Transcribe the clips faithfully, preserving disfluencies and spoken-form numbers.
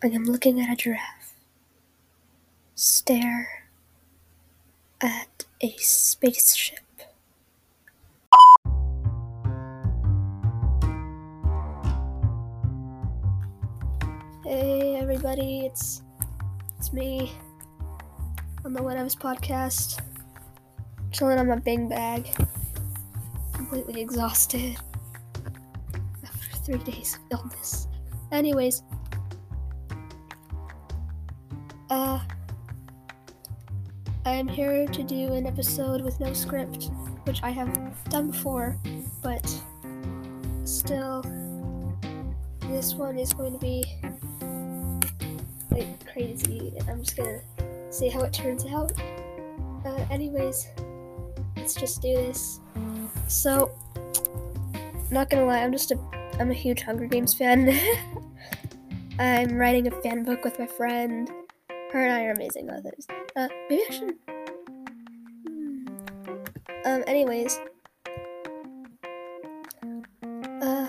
I am looking at a giraffe stare at a spaceship. Hey everybody, it's it's me on the Whatevs podcast, chilling on my bing bag, completely exhausted after three days of illness. Anyways, uh, I'm here to do an episode with no script, which I have done before, but still, this one is going to be like crazy, and I'm just gonna see how it turns out. Uh, anyways, let's just do this. So, not gonna lie, I'm just a I'm a huge Hunger Games fan. I'm writing a fan book with my friend. Her and I are amazing authors. Uh, maybe I should. Hmm. Um. Anyways. Uh.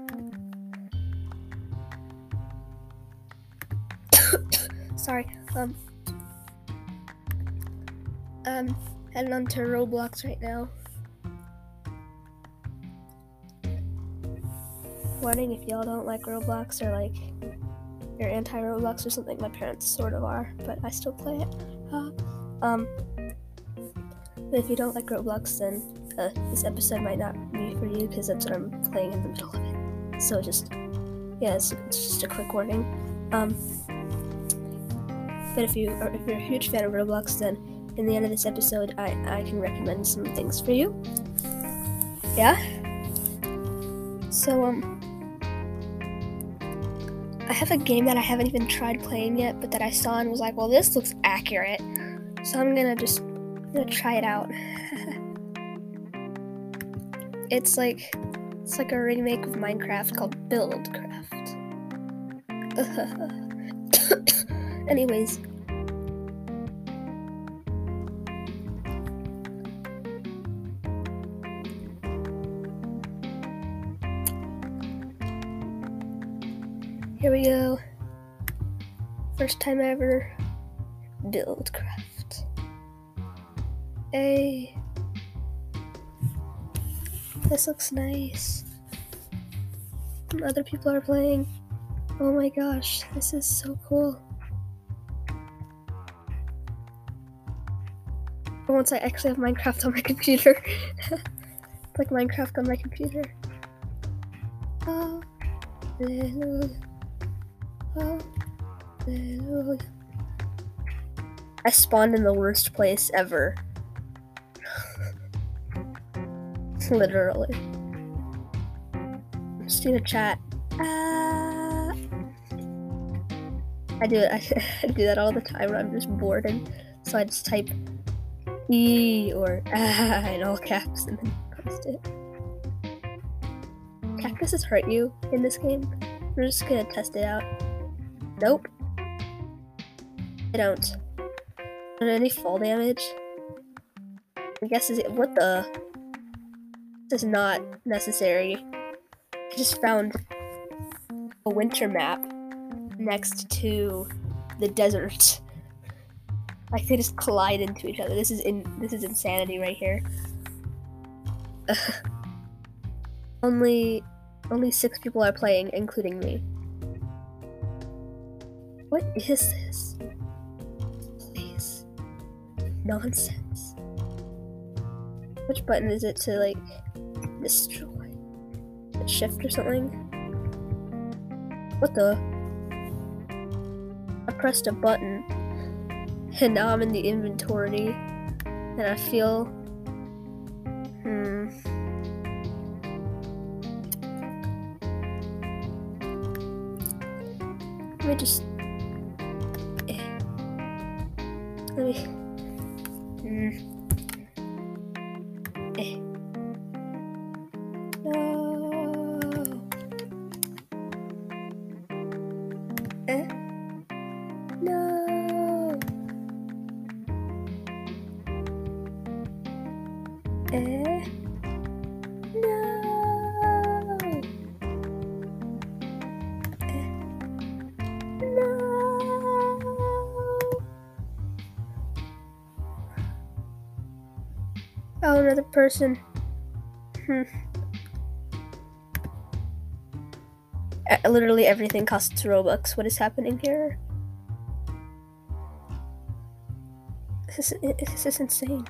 Sorry. Um. I'm heading on to Roblox right now. Warning if y'all don't like Roblox or like you're anti-Roblox or something. My parents sort of are, but I still play it. Uh, um, but if you don't like Roblox, then uh, this episode might not be for you because that's what I'm playing in the middle of it. So just, yeah, it's, it's just a quick warning. Um, but if you are, if you're a huge fan of Roblox, then in the end of this episode, I I can recommend some things for you. Yeah. So um. I have a game that I haven't even tried playing yet, but that I saw and was like, well, this looks accurate. So I'm gonna just I'm gonna try it out. It's like it's like a remake of Minecraft called Buildcraft. Anyways. Here we go. First time ever. Buildcraft. Hey. This looks nice. And other people are playing. Oh my gosh, this is so cool. But once I actually have Minecraft on my computer. Like Minecraft on my computer. Hallelujah. Hallelujah. I spawned in the worst place ever. Literally. I'm just gonna chat. Ah. I do it. I, I do that all the time when I'm just bored, and so I just type E or ah in all caps and then post it. Cactuses hurt you in this game? We're just gonna test it out. Nope. I don't. Not any fall damage. I guess is it what the this is not necessary. I just found a winter map next to the desert. Like they just collide into each other. This is in this is insanity right here. only only six people are playing, including me. What is this? Please. Nonsense. Which button is it to, like, destroy? Shift or something? What the? I pressed a button, and now I'm in the inventory, and I feel... Hmm... Let me just... Let me. Mm. Eh. No. Eh. No. Eh. No. Eh. No. Oh, another person. Hmm. Uh, literally everything costs Robux. What is happening here? This is, this is insane.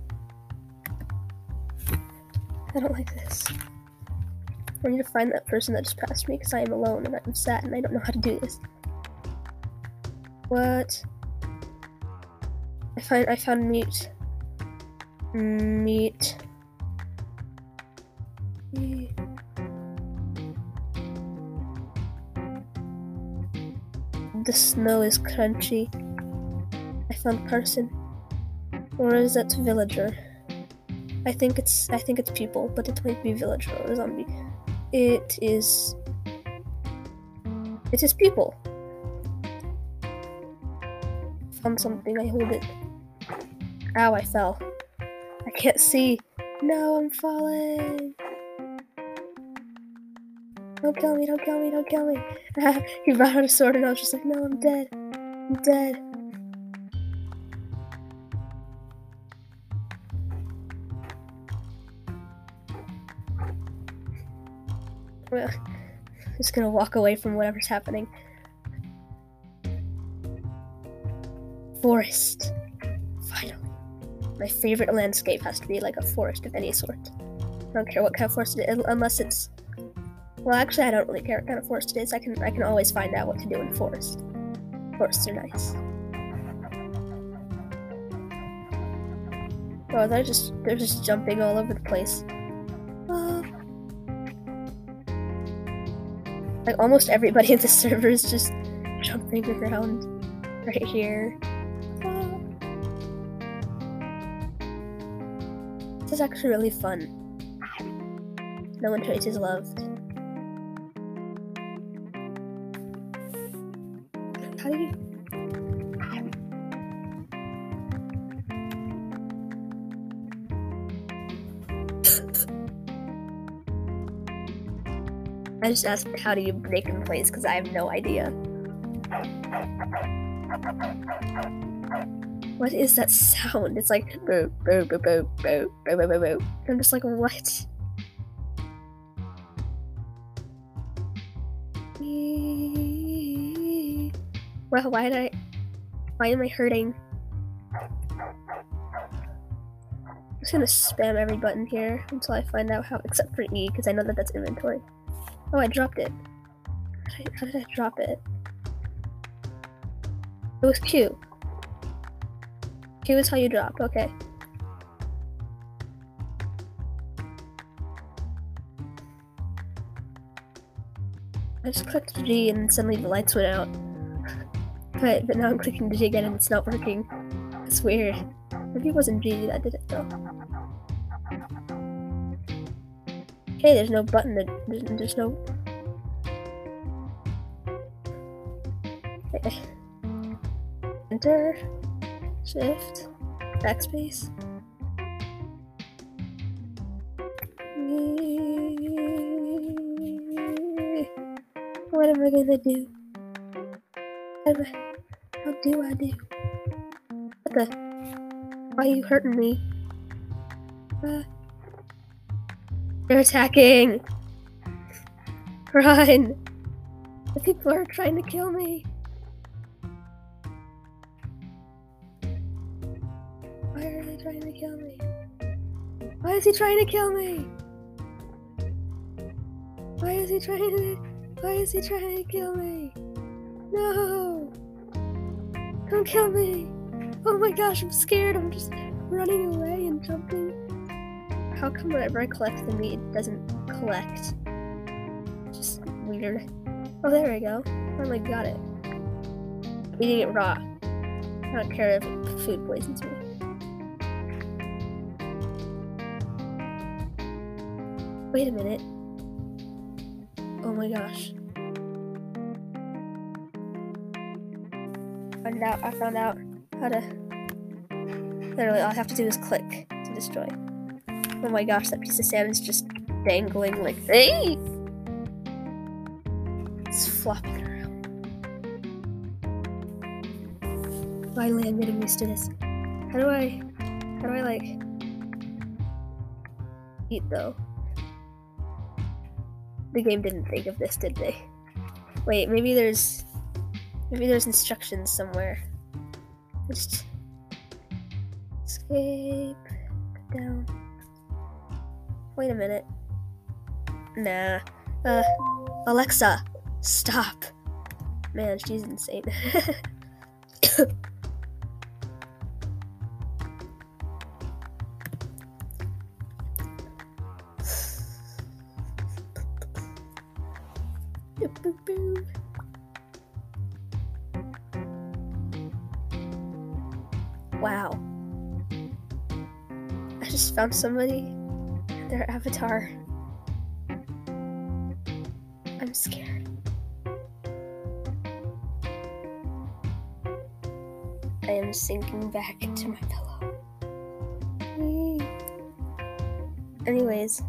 I don't like this. I need to find that person that just passed me because I am alone and I'm sad and I don't know how to do this. What? I find I found meat. Meat. The snow is crunchy. I found person. Or is that villager? I think it's I think it's people, but it might be villager or zombie. It is It is people. Found something, I hold it. Ow, I fell. I can't see. No, I'm falling. Don't kill me, don't kill me, don't kill me. He brought out a sword and I was just like, no, I'm dead. I'm dead. Well, I'm just gonna walk away from whatever's happening. Forest. Finally. My favorite landscape has to be like a forest of any sort. I don't care what kind of forest it is, unless it's... Well, actually, I don't really care what kind of forest it is. I can I can always find out what to do in a forest. Forests are nice. Oh, they're just they're just jumping all over the place. Oh. Like almost everybody in the server is just jumping around right here. Oh. This is actually really fun. No one traits is loved. How do you... I just asked how do you break in place because I have no idea. What is that sound? It's like boo boo boo boo boo boo boo boo boo. I'm just like, what? Well, why did I... Why am I hurting? I'm just gonna spam every button here until I find out how, except for E, because I know that that's inventory. Oh, I dropped it. How did I, how did I drop it? It was Q. Q is how you drop, okay. I just clicked G and suddenly the lights went out. But, but now I'm clicking G again and it's not working. It's weird. Maybe it wasn't G that did it though. Hey, there's no button, to, there's, there's no... Okay. Enter, Shift, Backspace. What am I gonna do? How do I, how do, I do? What the? Why are you hurting me? Uh, they're attacking! Run! The people are trying to kill me! Why are they trying to kill me? Why is he trying to kill me? Why is he trying to... Why is he trying to kill me? No! Don't kill me! Oh my gosh, I'm scared. I'm just running away and jumping. How come whenever I collect the meat, it doesn't collect? Just weird. Oh, there we go. Finally got it. I'm eating it raw. I don't care if food poisons me. Wait a minute. Oh my gosh. I found out, I found out how to... Literally, all I have to do is click to destroy. Oh my gosh, that piece of sand is just dangling like... Hey! It's flopping around. Finally, I'm getting used to this. How do I... How do I, like... eat though. The game didn't think of this, did they? Wait, maybe there's maybe there's instructions somewhere. Just escape down. Wait a minute. Nah. Uh Alexa, stop. Man, she's insane. Wow. I just found somebody, their avatar. I'm scared. I am sinking back into my pillow. Whee. Anyways,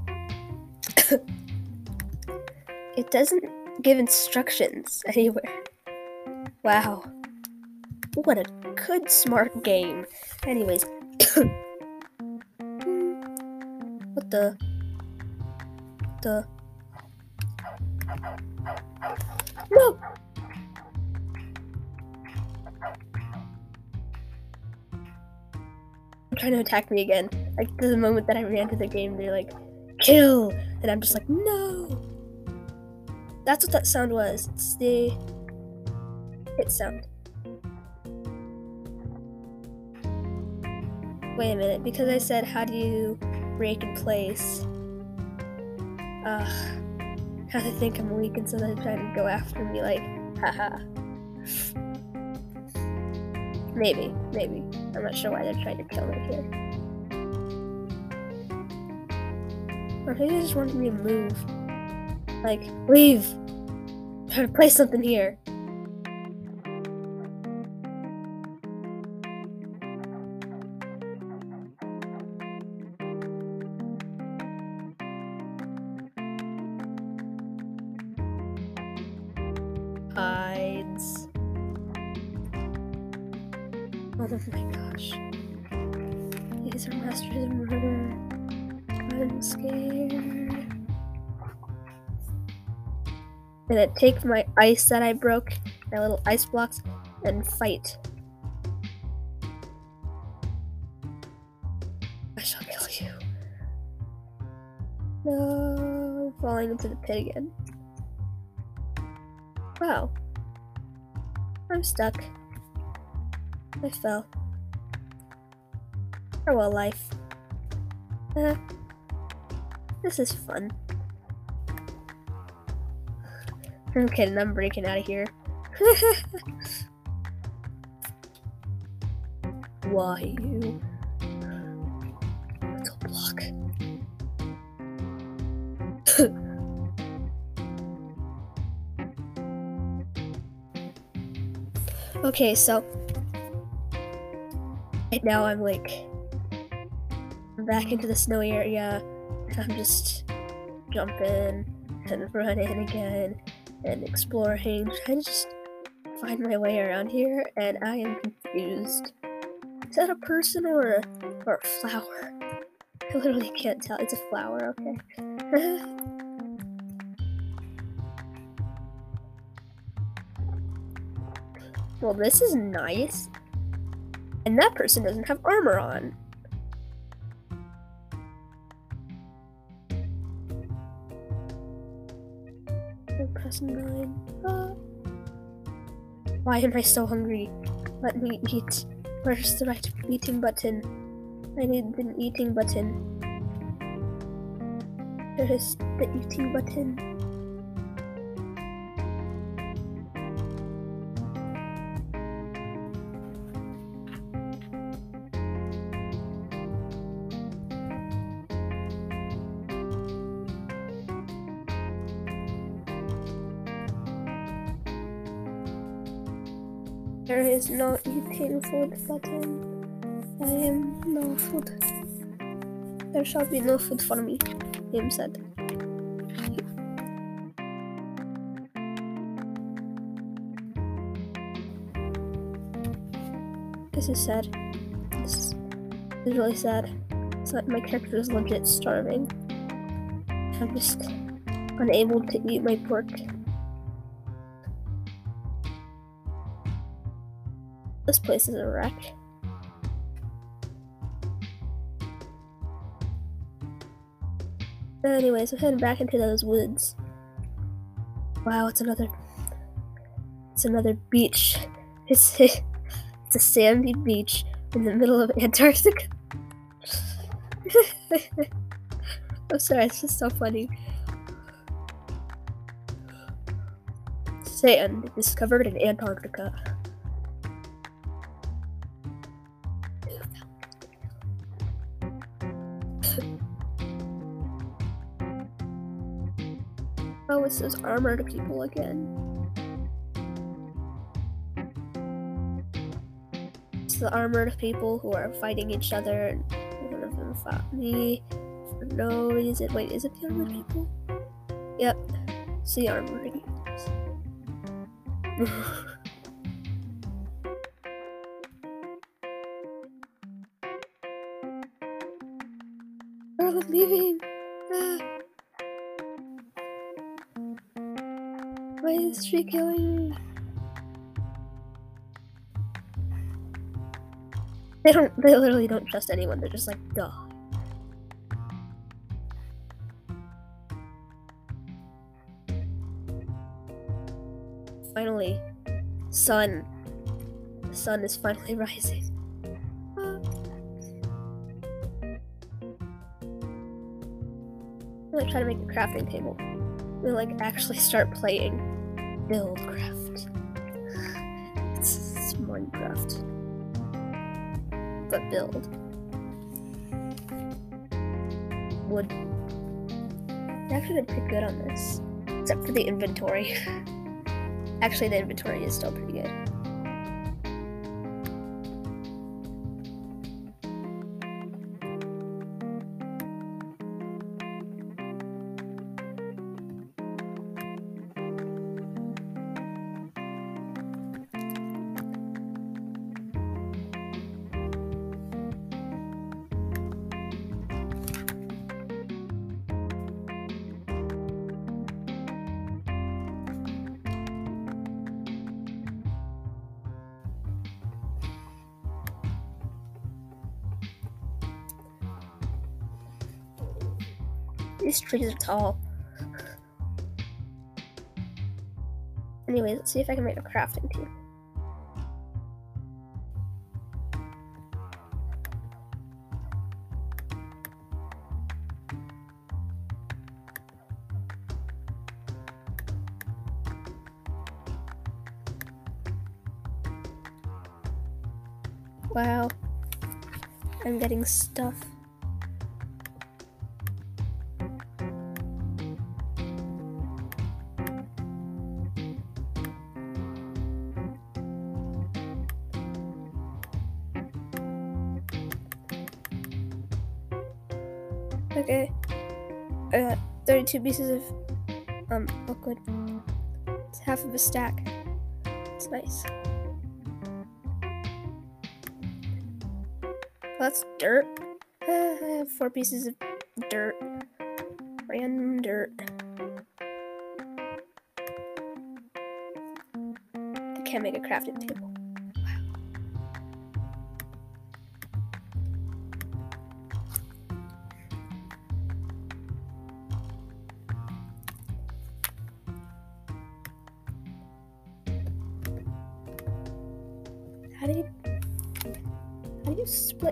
it doesn't give instructions anywhere. Wow. What a good, smart game. Anyways. What the? The? No! They're trying to attack me again. Like, the moment that I ran to the game, they're like, kill! And I'm just like, no! That's what that sound was. It's the hit sound. Wait a minute, because I said, how do you break in place? Ugh. How they think I'm weak, and so they're trying to go after me like, haha. Maybe, maybe. I'm not sure why they're trying to kill me here. Or maybe they just wanted me to move. Like, leave! I'm trying to play something here. Hides. Oh my gosh. These are masters of murder. I'm scared. I'm gonna take my ice that I broke, my little ice blocks, and fight. I shall kill you. No, falling into the pit again. Wow. I'm stuck. I fell. Farewell, life. Uh, this is fun. I'm kidding, I'm breaking out of here. Why you? Little block. Okay, so right now I'm like I'm back into the snowy area. I'm just jumping and running again and exploring, trying to just find my way around here, and I am confused. Is that a person or a or a flower? I literally can't tell. It's a flower, okay. Well, this is nice. And that person doesn't have armor on. Press nine. Ah. Why am I so hungry? Let me eat. Where's the right eating button? I need an eating button. There is the eating button. There is no eating food button. I am no food. There shall be no food for me, him said. This is sad. This is really sad. It's like my character is legit starving. I'm just unable to eat my pork. This place is a wreck. Anyways, I'm heading back into those woods. Wow, it's another it's another beach. It's a, it's a sandy beach in the middle of Antarctica. I'm sorry, it's just so funny. Sand discovered in Antarctica. Oh, it's those armored people again. It's the armored people who are fighting each other, and one of them fought me for no reason. Wait, is it the armored people? Yep, it's the armored people. Girl, I'm leaving. Ah. Why is she killing me? They don't, they literally don't trust anyone. They're just like, duh. Finally, sun. The sun is finally rising. Ah. I'm gonna try to make a crafting table. We like actually start playing Buildcraft. It's, it's Minecraft, but build wood. I actually did pretty good on this, except for the inventory. Actually, the inventory is still pretty good. These trees are tall. Anyways, let's see if I can make a crafting table. Wow, I'm getting stuff. Okay, I got thirty-two pieces of um liquid. It's half of a stack. It's nice. Oh, that's dirt. I have four pieces of dirt. Random dirt. I can't make a crafting table. How do you how do you split?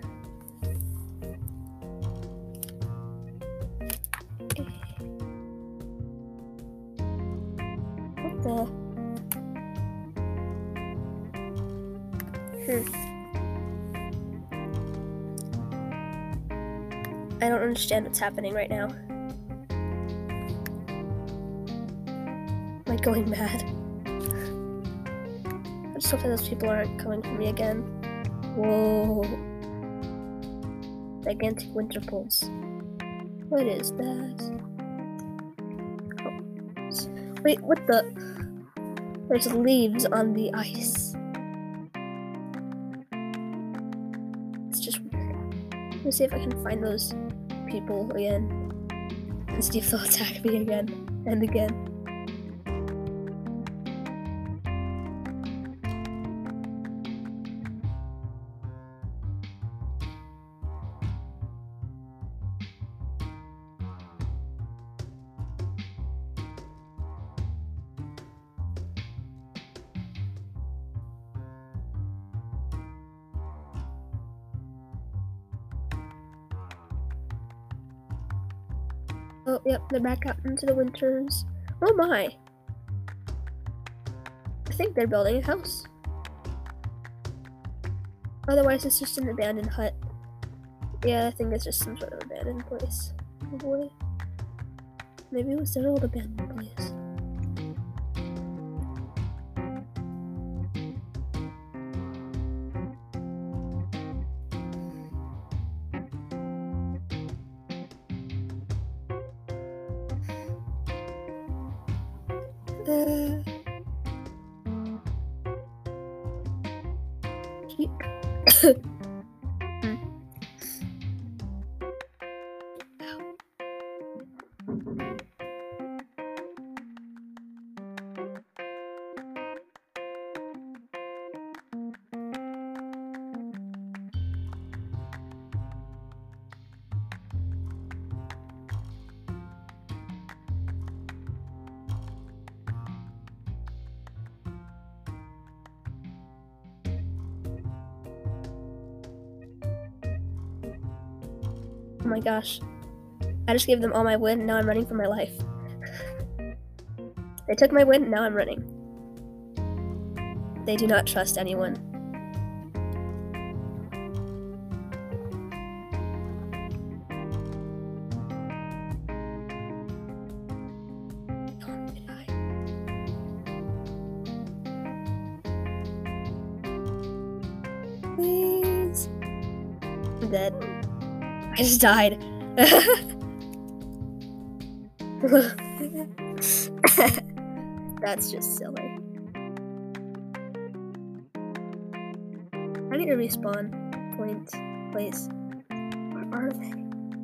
What the? Hmm. I don't understand what's happening right now. Am I going mad? I just hope that those people aren't coming for me again. Whoa. Gigantic winter pulse. What is that? Oh. Wait, what the? There's leaves on the ice. It's just weird. Let me see if I can find those people again. Steve will attack me again and again. Oh, yep, they're back out into the winters. Oh my! I think they're building a house. Otherwise, it's just an abandoned hut. Yeah, I think it's just some sort of abandoned place. Probably. Maybe it was their old abandoned place. Uh, keep. hmm. Oh my gosh. I just gave them all my wood and now I'm running for my life. They took my wood and now I'm running. They do not trust anyone. Please. I'm dead. I just died. That's just silly. I need a respawn point place. Where are they?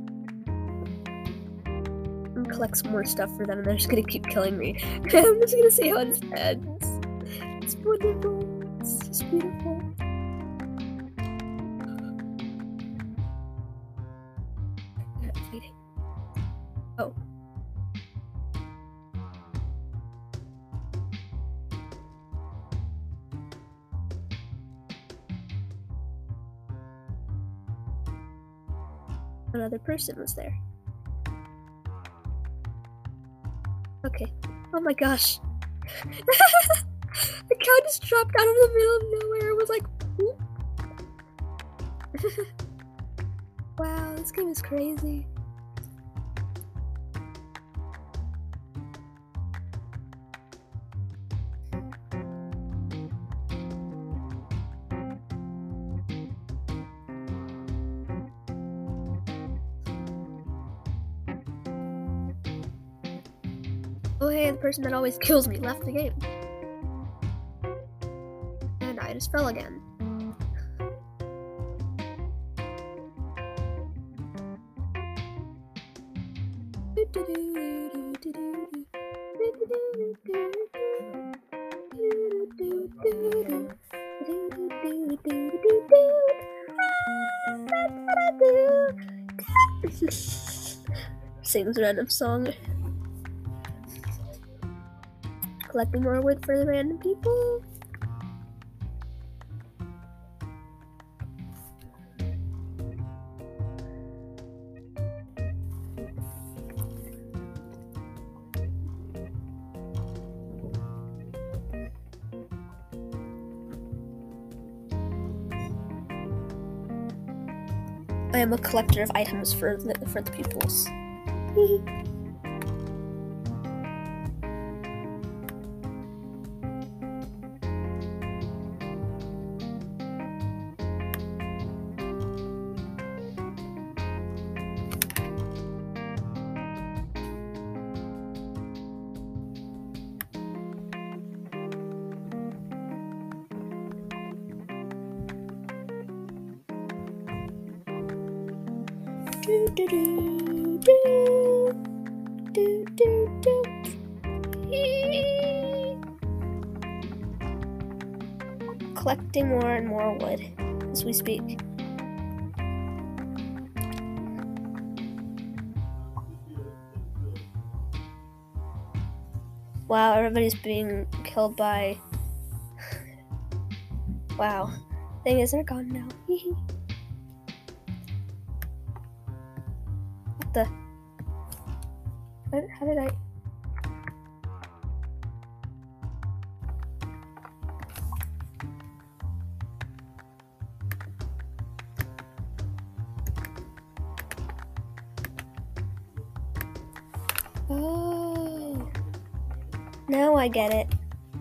I'm gonna collect some more stuff for them and they're just gonna keep killing me. I'm just gonna see how this ends. It's wonderful. It's just beautiful. Oh. Another person was there. Okay. Oh my gosh. The cow just dropped out of the middle of nowhere. It was like, whoop. Wow, this game is crazy. Oh hey, the person that always kills me left the game. And I just fell again. Sings a random song. Collecting more wood for the random people. I am a collector of items for the, for the pupils. Do, do, do, do. collecting more and more wood as we speak. Wow, everybody's being killed by... Wow. Thing is, they're gone now. What the... What? How did I... Oh... Now I get it.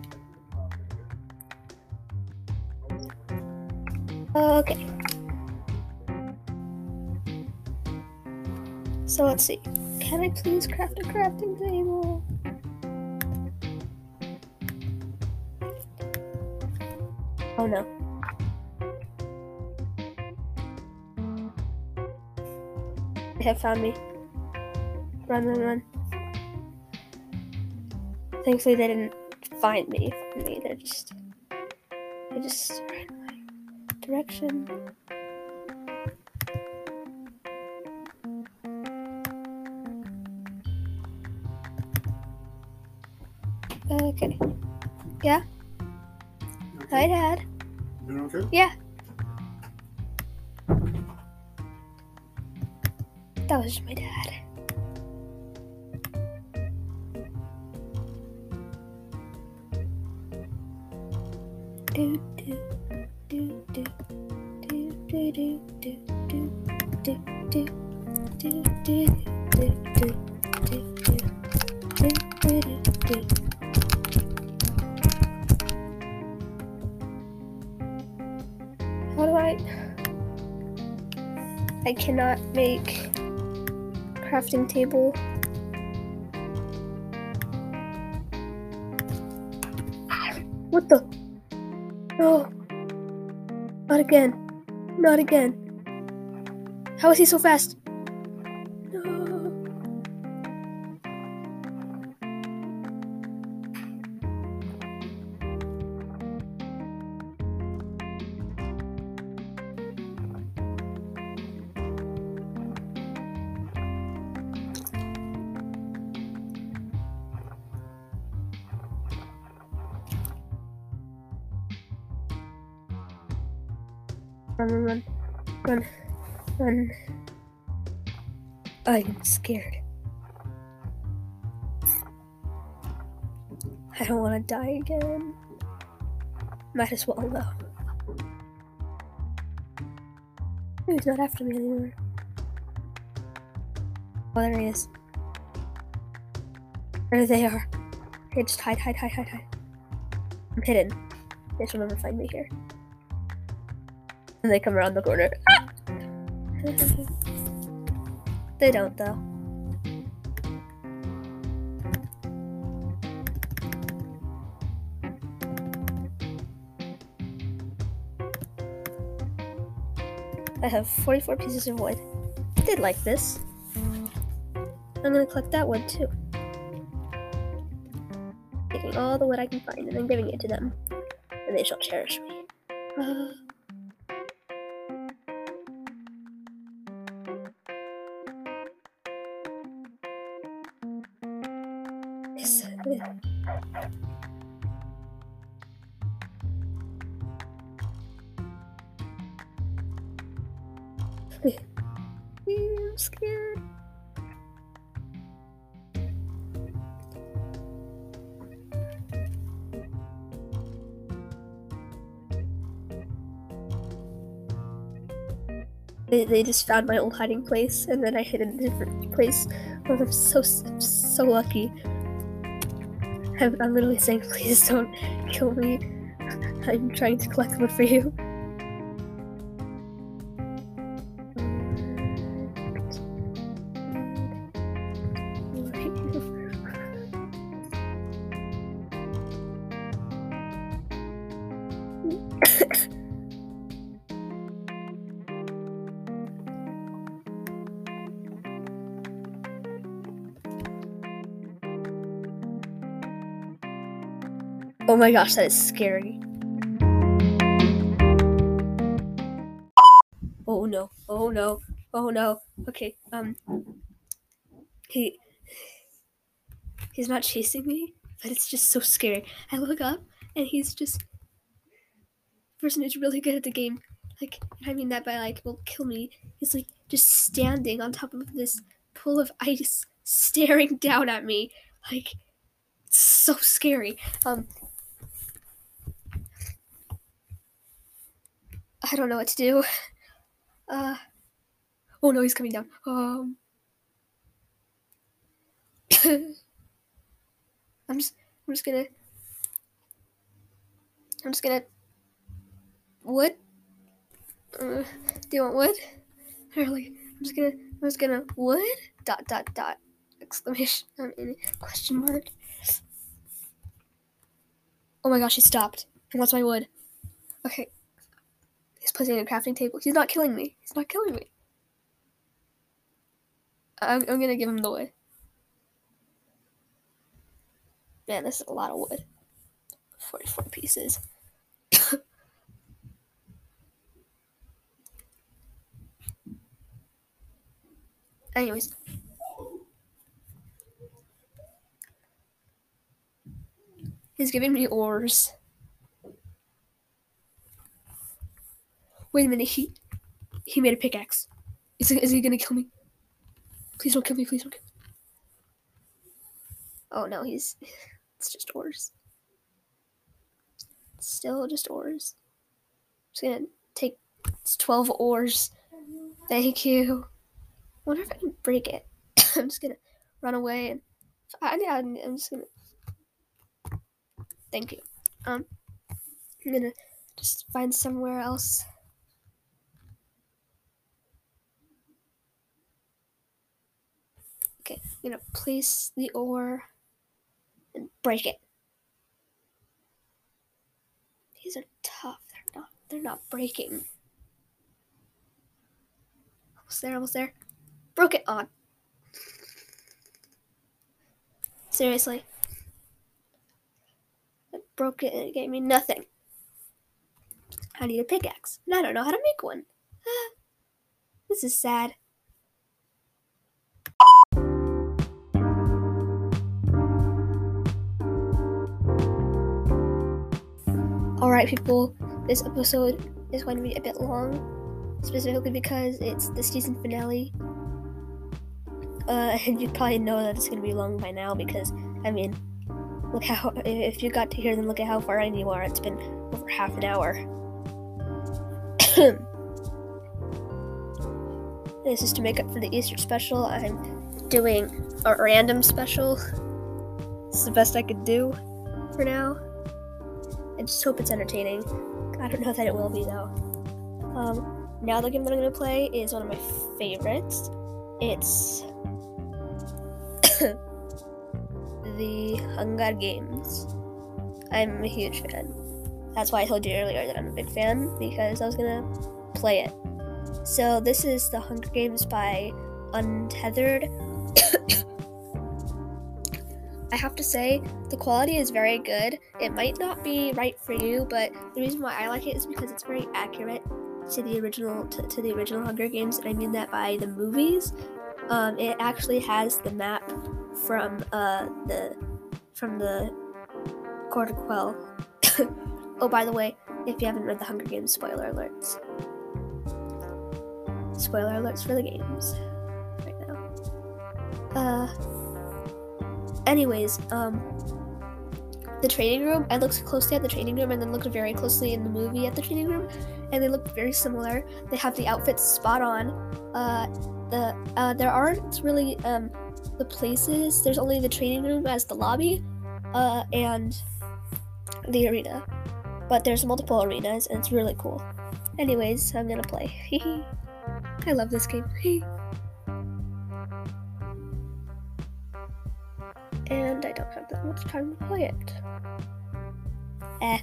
Okay. So let's see. Can I please craft a crafting table? Oh no. They have found me. Run, run, run. Thankfully they didn't find me. me. They're just... They just ran my direction. Okay. Yeah? Okay. Hi, Dad. You doing okay? Yeah. That was my dad. Do do do do do do do do do do do do do do do do do. How do I? I cannot make crafting table. What the? No. Not again. Not again. How is he so fast? No. Run, run, run, run, run. I'm scared. I don't want to die again. Might as well, though. He's not after me anymore. Oh, there he is. There they are. Okay, just hide, hide, hide, hide, hide. I'm hidden. They should never find me here. And they come around the corner. Ah! They don't, though. I have forty-four pieces of wood. I did like this. I'm gonna collect that wood too. Taking all the wood I can find and then giving it to them. And they shall cherish me. Uh, yes. I'm scared. They, they just found my old hiding place, and then I hid in a different place. Oh, I'm so so lucky. I'm, I'm literally saying, please don't kill me. I'm trying to collect wood for you. Oh my gosh, that is scary. no, oh no, oh no. Okay, um, he, he's not chasing me, but it's just so scary. I look up, and he's just, the person who's really good at the game, like, I mean that by, like, will kill me. He's, like, just standing on top of this pool of ice, staring down at me, like, it's so scary. Um, I don't know what to do. Uh, oh no, he's coming down. Um, I'm just, I'm just gonna, I'm just gonna, wood? Uh, do you want wood? Or like, I'm just gonna, I'm just gonna, wood? Dot, dot, dot, exclamation, I mean, question mark. Oh my gosh, he stopped. And what's my wood? Okay. He's placing a crafting table. He's not killing me. He's not killing me. I'm, I'm gonna give him the wood. Man, this is a lot of wood. forty-four pieces. Anyways. He's giving me ores. Wait a minute, he he made a pickaxe. Is he, is he gonna kill me? Please don't kill me, please don't kill me. Oh no, he's, it's just ores. It's still just ores. I'm just gonna take, it's twelve ores. Thank you. I wonder if I can break it. I'm just gonna run away and, I, yeah, I'm, I'm just gonna, thank you. Um, I'm gonna just find somewhere else. Okay, I'm gonna place the ore and break it. These are tough. They're not. They're not breaking. Almost there. Almost there. Broke it on. Seriously. I broke it and it gave me nothing. I need a pickaxe, and I don't know how to make one. This is sad. Alright people, this episode is going to be a bit long, specifically because it's the season finale. Uh, and you probably know that it's going to be long by now because, I mean, look how, if you got to hear them, look at how far in you are. It's been over half an hour. This is to make up for the Easter special. I'm doing a random special. It's the best I could do for now. I just hope it's entertaining. I don't know that it will be though. Um, now the game that I'm going to play is one of my favorites. It's the Hunger Games. I'm a huge fan. That's why I told you earlier that I'm a big fan, because I was going to play it. So this is the Hunger Games by Untethered. I have to say, the quality is very good. It might not be right for you, but the reason why I like it is because it's very accurate to the original to, to the original Hunger Games, and I mean that by the movies. Um, it actually has the map from uh, the from the Court of Quell. Oh, by the way, if you haven't read the Hunger Games, spoiler alerts. Spoiler alerts for the games right now. Uh. Anyways, um, the training room, I looked closely at the training room and then looked very closely in the movie at the training room, and they look very similar. They have the outfits spot on. Uh, the uh, there aren't really um, the places. There's only the training room as the lobby, uh, and the arena. But there's multiple arenas, and it's really cool. Anyways, I'm gonna play. I love this game. And I don't have that much time to play it. Eh.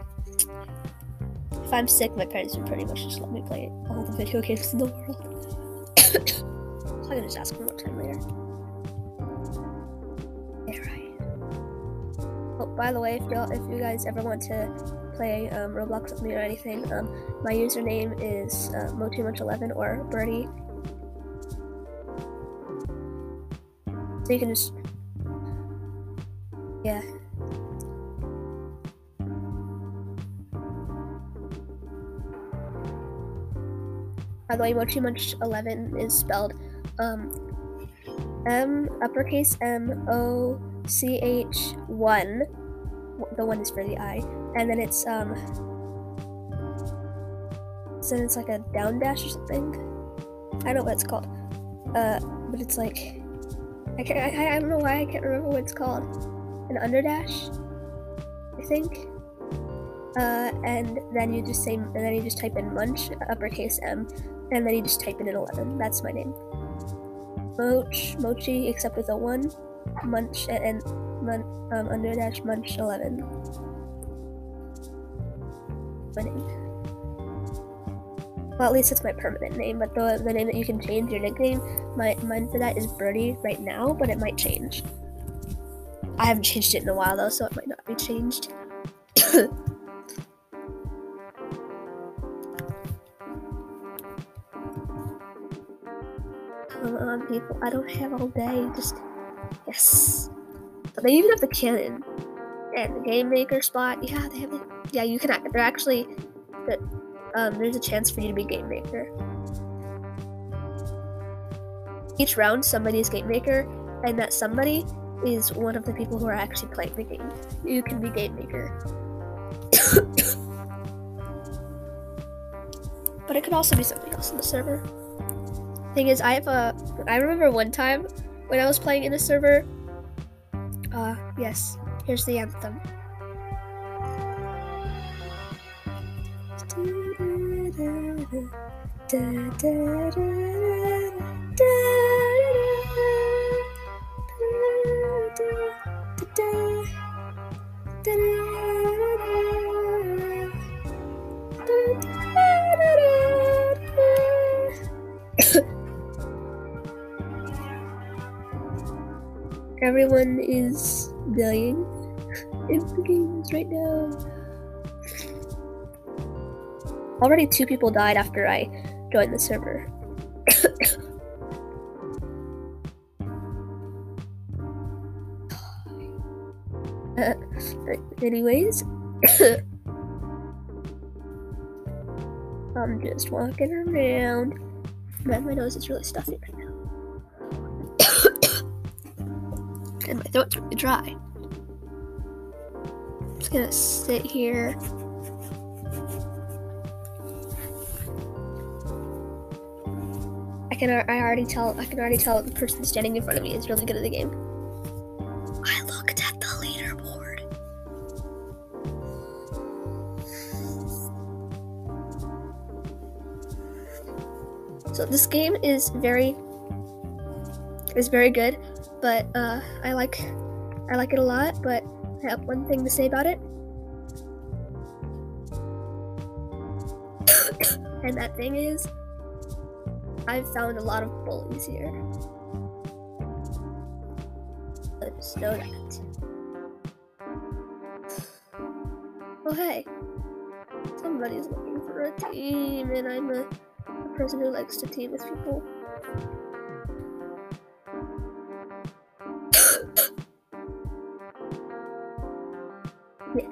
If I'm sick, my parents would pretty much just let me play all the video games in the world. So I can just ask for more time later. Yeah, right. Oh, by the way, if you if you guys ever want to play um, Roblox with me or anything, um, my username is uh, Mochi Munch eleven or Birdie. So you can just, yeah. By the way, Mochi Munch eleven is spelled um, M uppercase M O C H one. The one is for the I, and then it's um, so it's like a down dash or something. I don't know what it's called, uh, but it's like I can't. I, I don't know why I can't remember what it's called. An underdash, I think. Uh, and then you just say, and then you just type in Munch, uppercase M, and then you just type in an eleven. That's my name. Moch, Mochi, except with a one, Munch, and Mun, um, underdash Munch eleven. My name. Well, at least it's my permanent name, but the the name that you can change your nickname, my mine for that is Birdie right now, but it might change. I haven't changed it in a while though, so it might not be changed. Come on, people. I don't have all day. Just, yes. But they even have the cannon. And the game maker spot. Yeah, they have it. Yeah, you can, they're actually, um, there's a chance for you to be game maker. Each round, somebody is game maker, and that somebody is one of the people who are actually playing the game. You can be game maker. But it could also be something else in the server. Thing is, I have a. I remember one time when I was playing in a server. Uh, yes. Here's the anthem. Everyone is dying in the games right now. Already two people died after I joined the server. uh, anyways, I'm just walking around. Man, my nose is really stuffy right now. And my throat's really dry. I'm just gonna sit here. I can I already tell I can already tell the person standing in front of me is really good at the game. I looked at the leaderboard. So this game is very is very good. But uh, I like I like it a lot, but I have one thing to say about it. And that thing is, I've found a lot of bullies here. I just know that. Oh hey, somebody's looking for a team, and I'm a, a person who likes to team with people. Yeah.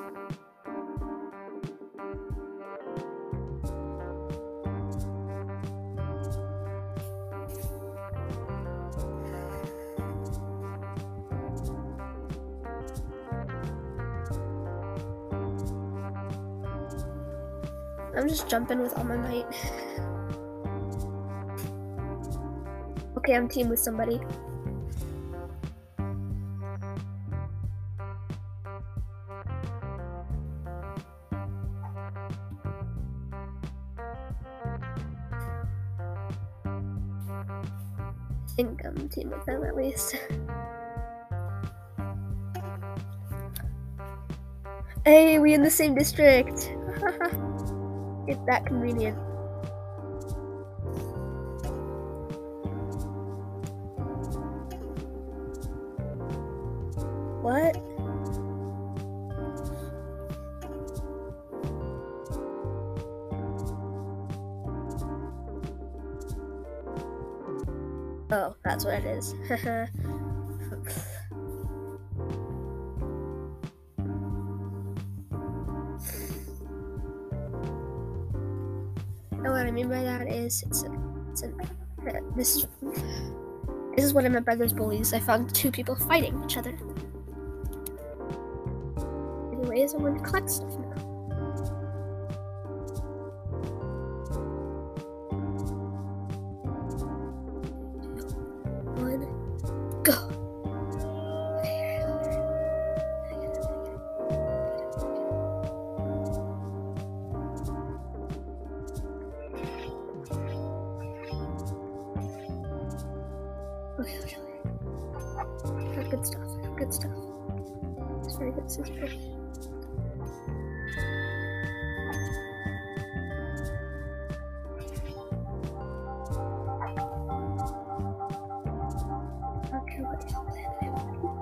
I'm just jumping with all my might. Okay, I'm teamed with somebody. I think I'm team with them at least. Hey, we in the same district. It's that convenient. What? Oh, that's what it is. And what I mean by that is, it's, a, it's a, this is this is one of my brother's bullies. I found two people fighting each other. Anyways, I'm going to collect stuff now. One, go. Okay, okay, okay. Got good stuff. Got good stuff. It's very good. This is pretty. Okay, what is that?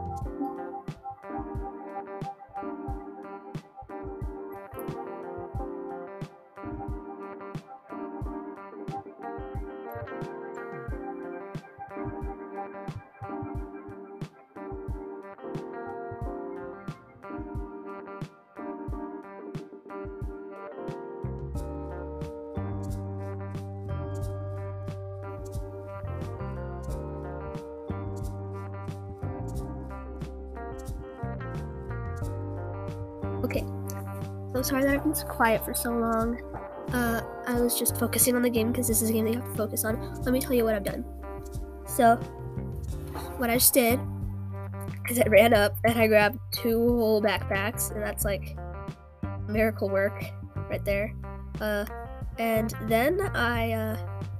Okay, so sorry that I've been quiet for so long. Uh, I was just focusing on the game because this is a game that you have to focus on. Let me tell you what I've done. So, what I just did is I ran up and I grabbed two whole backpacks, and that's like miracle work right there. Uh, and then I, uh,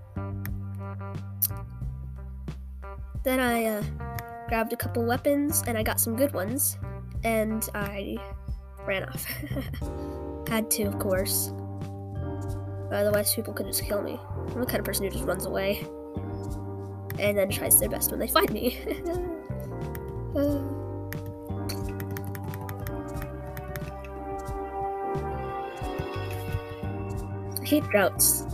then I, uh, grabbed a couple weapons, and I got some good ones, and I ran off. Had to, of course. Otherwise, people could just kill me. I'm the kind of person who just runs away and then tries their best when they find me. uh. I hate droughts.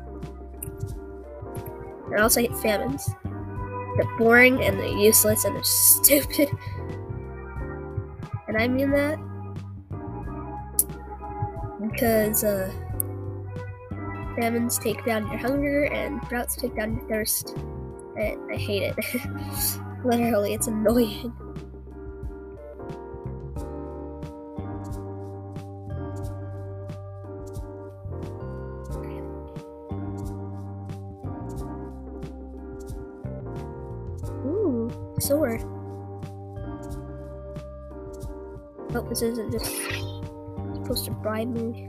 And I also hate famines. They're boring and they're useless and they're stupid. And I mean that because uh, famines take down your hunger and droughts take down your thirst. And I hate it. Literally, it's annoying. Ooh, sword. Oh, this isn't just supposed to bribe me.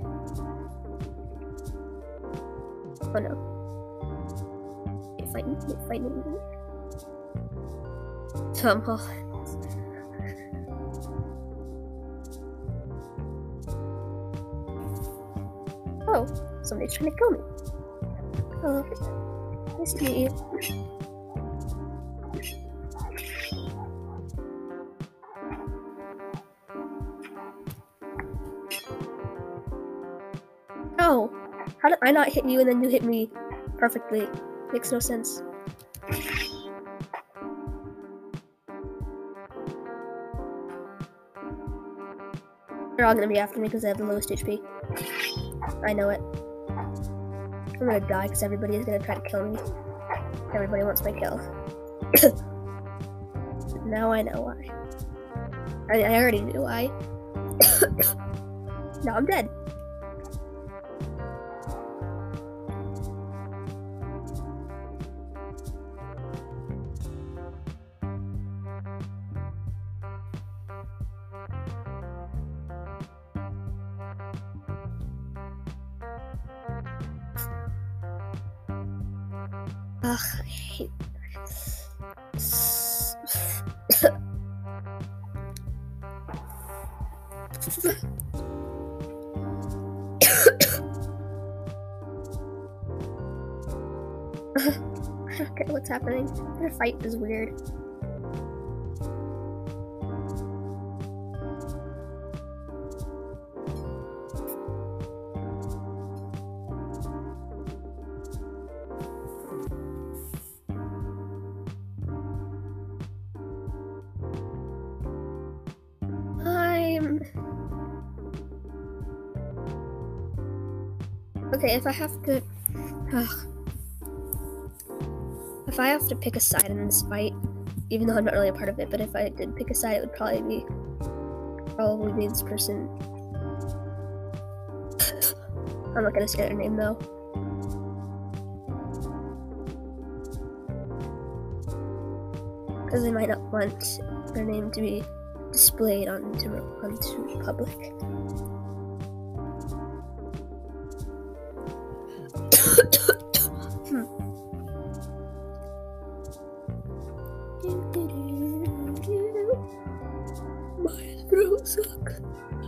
Oh no. You're fighting, you're fighting me. Tom Holland. Oh, somebody's trying to kill me. Oh, nice to meet you. Oh, how did I not hit you and then you hit me perfectly? Makes no sense. They're all gonna be after me because they have the lowest H P. I know it. I'm gonna die because everybody is gonna try to kill me. Everybody wants my kill. Now I know why. I, I already knew why. Now I'm dead. Ugh, I hate I don't get what's happening. Their fight is weird. Okay, if I have to, ugh. if I have to pick a side in this fight, even though I'm not really a part of it, but if I did pick a side, it would probably be probably be this person. I'm not gonna say their name though. Because they might not want their name to be displayed onto, onto public. hmm. My throat sucks.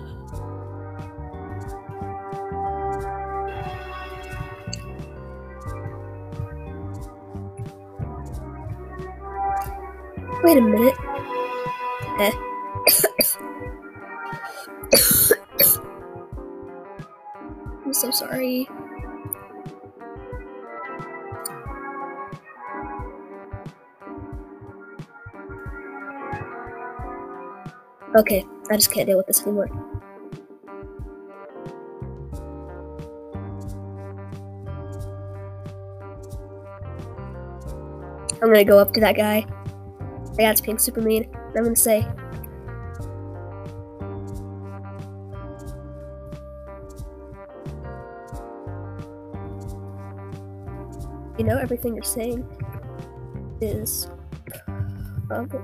Wait a minute. Eh. I'm so sorry. Okay, I just can't deal with this anymore. I'm gonna go up to that guy. That guy's being super mean. And I'm gonna say, you know, everything you're saying is public.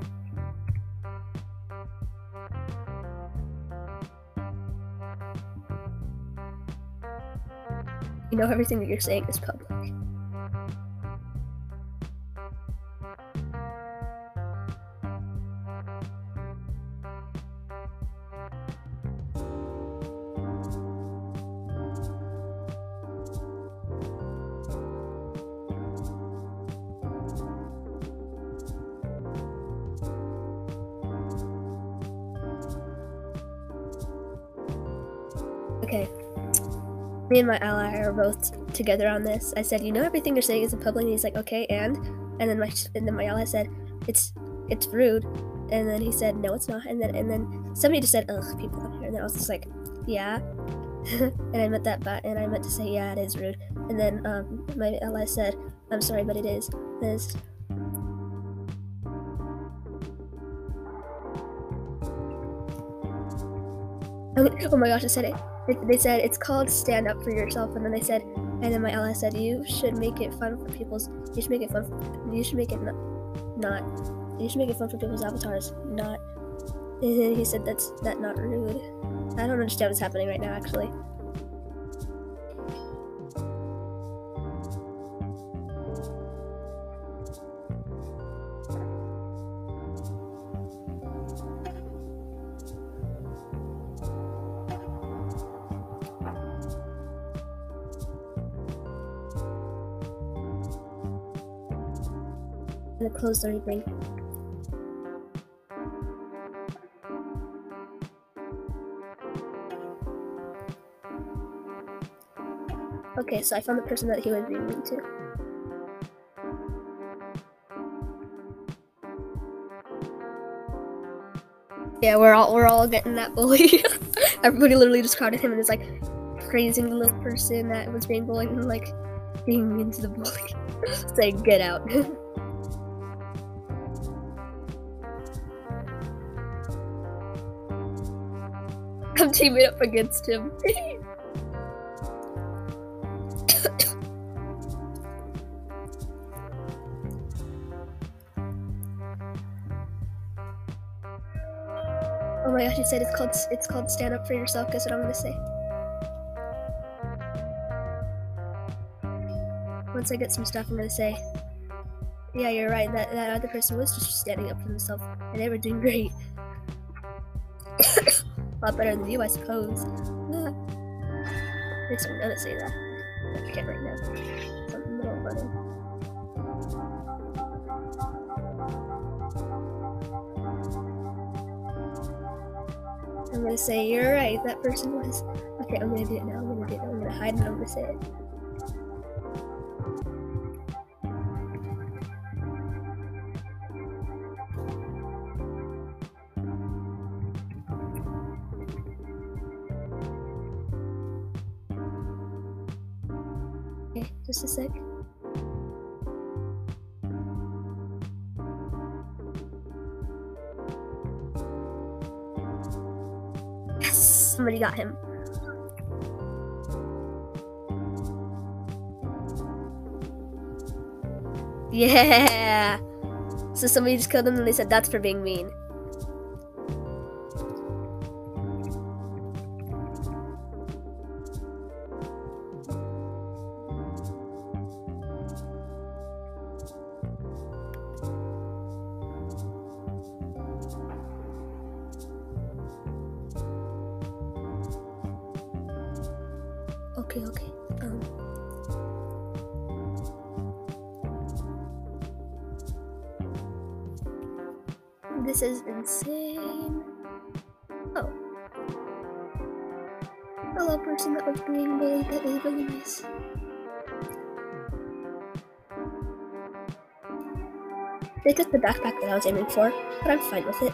You know, everything that you're saying is public. Okay, me and my ally are both together on this. I said, you know, everything you're saying is in public. And he's like, okay, and and then my and then my ally said, it's it's rude. And then he said, no, it's not. And then and then somebody just said, ugh, people out here. And then I was just like, yeah. and I meant that, but and I meant to say, yeah, it is rude. And then um, my ally said, I'm sorry, but it is. It is. Oh my gosh, I said it. They said it's called stand up for yourself, and then they said, and then my ally said, you should make it fun for people's. You should make it fun. For, you should make it not, not. You should make it fun for people's avatars, not. And then he said that's that not rude. I don't understand what's happening right now, actually. I'm gonna close everything. Okay, so I found the person that he was being mean to. Yeah, we're all we're all getting that bully. Everybody literally just crowded him and is like praising the little person that was being bullied and like being mean to the bully. Saying, get out. I'm teaming up against him. Oh my gosh, he said it's called it's called stand up for yourself. Guess what I'm gonna say? Once I get some stuff, I'm gonna say, yeah, you're right. That that other person was just standing up for themselves, and they were doing great. A lot better than you, I suppose. At least I'm gonna say that. I can't right now. Something little funny. I'm gonna say, you're right, that person was. Okay, I'm gonna do it now. I'm gonna do it now. I'm gonna hide and I'm gonna say it. Okay, just a sec. Yes, somebody got him. Yeah. So somebody just killed him and they said that's for being mean. Okay, okay. Um. This is insane. Oh. Hello, person that was being bullied. That was really nice. They took the backpack that I was aiming for, but I'm fine with it.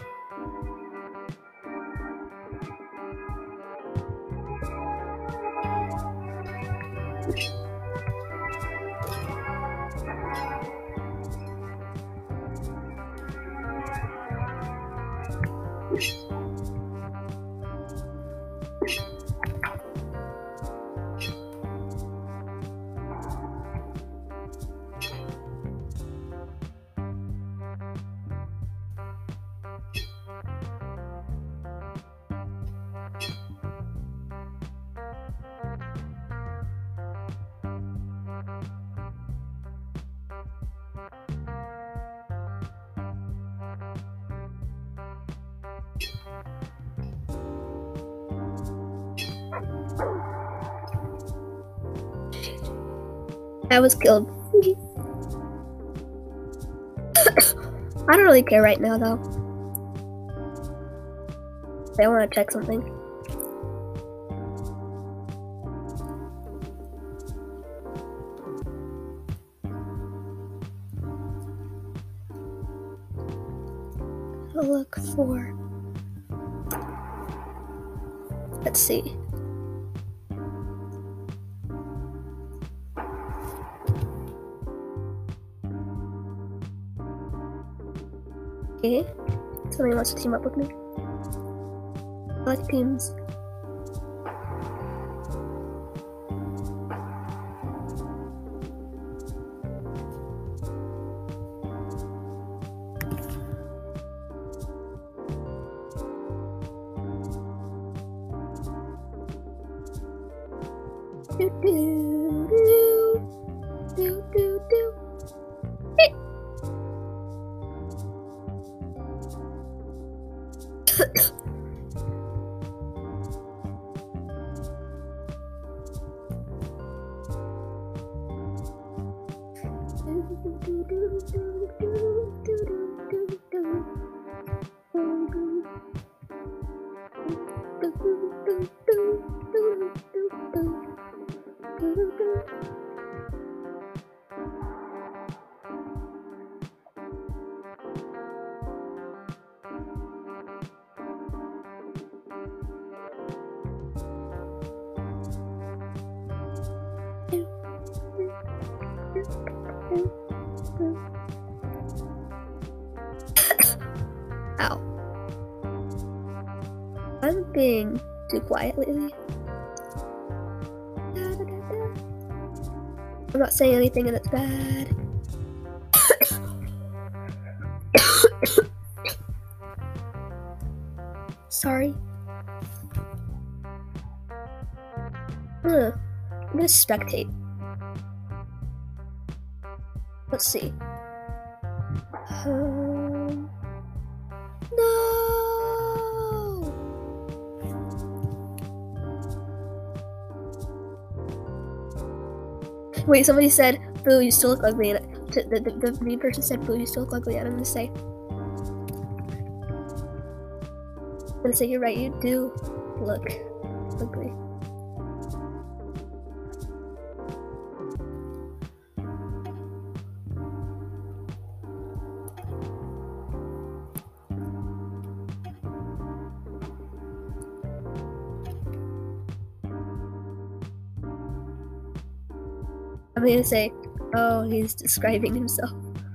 I was killed. I don't really care right now, though. I want to check something. I'll look for. Let's see. Okay, somebody wants to team up with me. I like teams. Do do do do do do. Hey. Ow. I'm being too quiet lately. I'm not saying anything and it's bad. Sorry. Uh, I'm gonna spectate. Let's see. Um, no! Wait, somebody said, "Boo, you still look ugly." And the, the, the, the mean person said, "Boo, you still look ugly." And I'm gonna say, I'm gonna say, you're right, you do look ugly. I'm gonna say, oh, he's describing himself.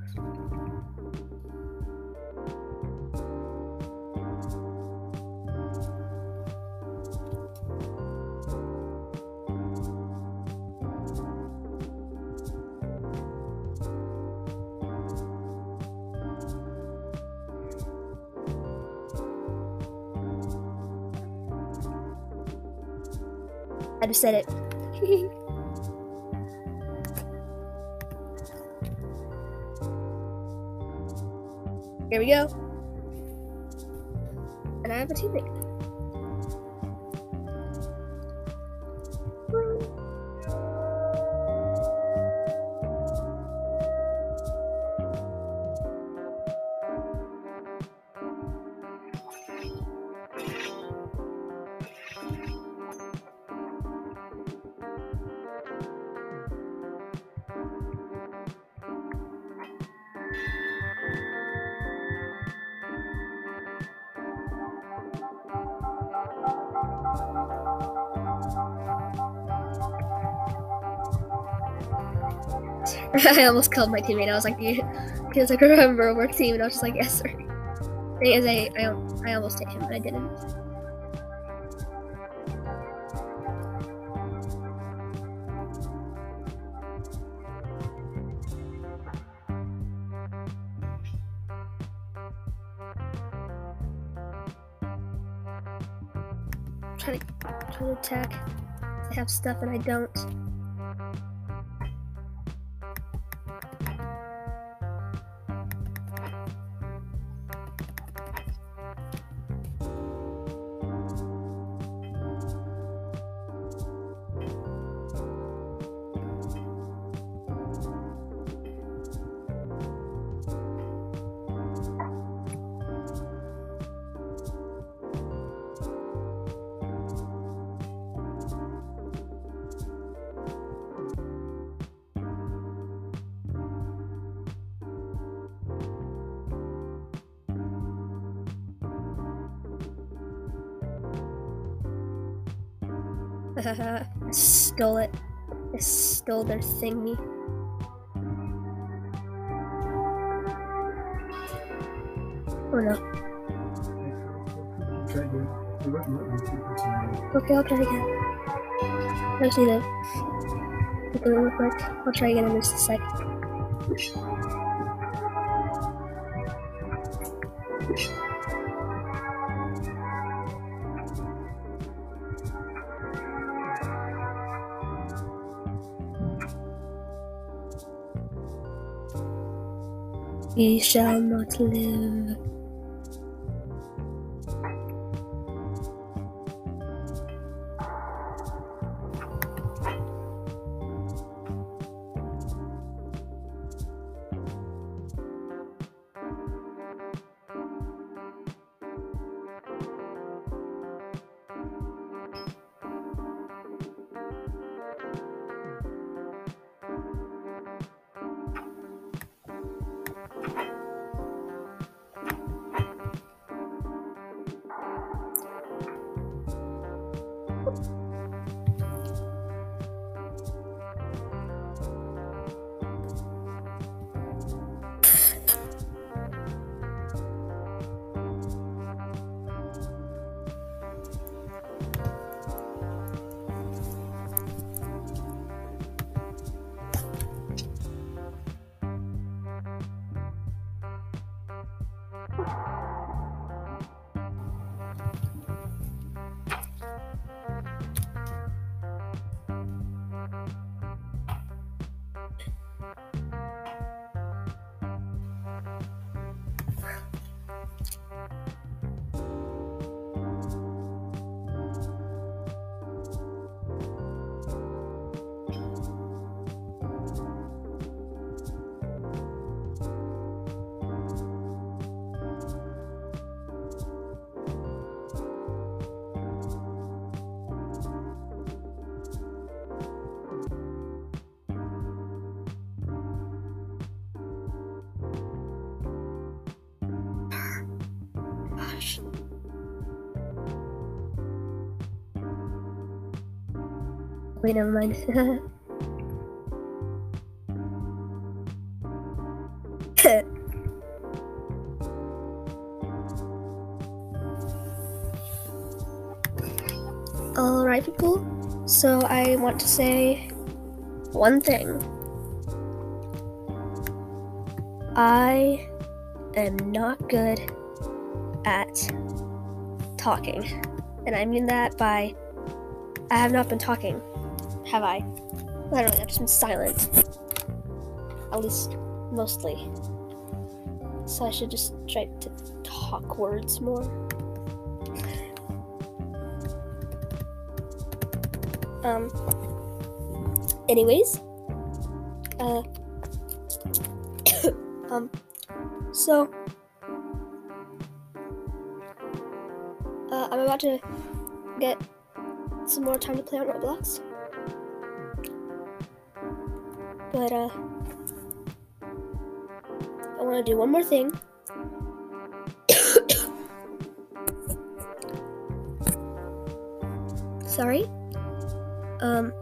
I just said it. Here we go. And I have a teammate. I almost killed my teammate. I was like, he was like, remember, we're a team, and I was just like, yes, sir. Thing is, I, I, I almost hit him, but I didn't. I'm trying to, trying to attack. I have stuff and I don't. I stole it. I stole their thingy. Oh no. Okay, I'll try again. I just need to take a little real quick. I'll try again in just a sec. We shall not live. Wait, never mind. So I want to say one thing. I am not good at talking. And I mean that by I have not been talking, have I? Literally, I've just been silent. At least, mostly. So I should just try to talk words more. Um, anyways, uh, um, so, uh, I'm about to get some more time to play on Roblox, but, uh, I want to do one more thing. Sorry. Um,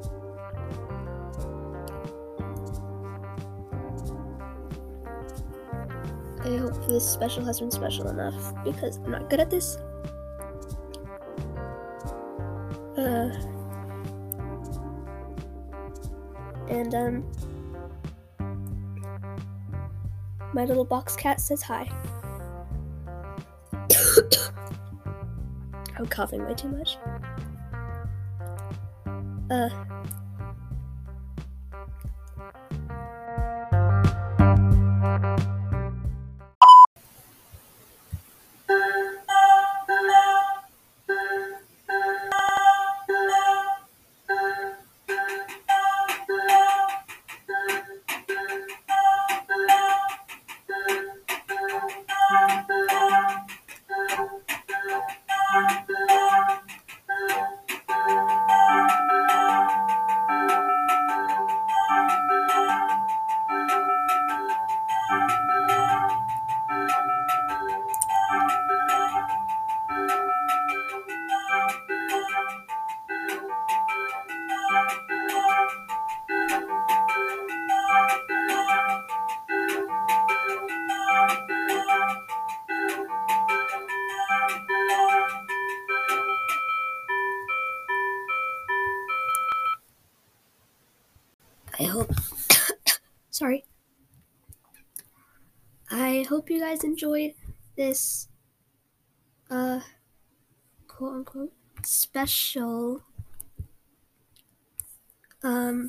I hope this special has been special enough, because I'm not good at this. Uh, and, um, my little box cat says hi. I'm coughing way too much. Uh, I hope, sorry. I hope you guys enjoyed this, uh, quote unquote, special, um,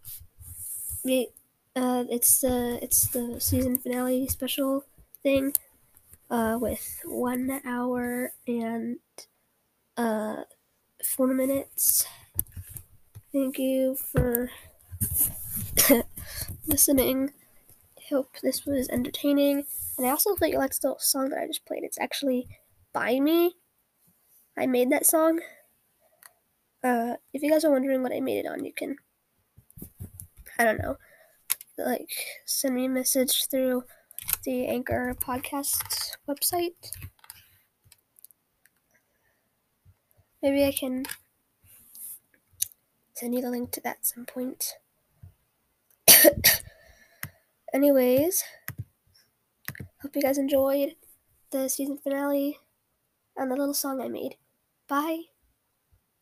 uh, it's the, it's the season finale special thing, uh, with one hour and, uh, four minutes. Thank you for listening. I hope this was entertaining. And I also hope that you liked the song that I just played. It's actually by me. I made that song. Uh, if you guys are wondering what I made it on, you can, I don't know, like, send me a message through the Anchor podcast website. Maybe I can send you the link to that at some point. Anyways, hope you guys enjoyed the season finale and the little song I made. Bye.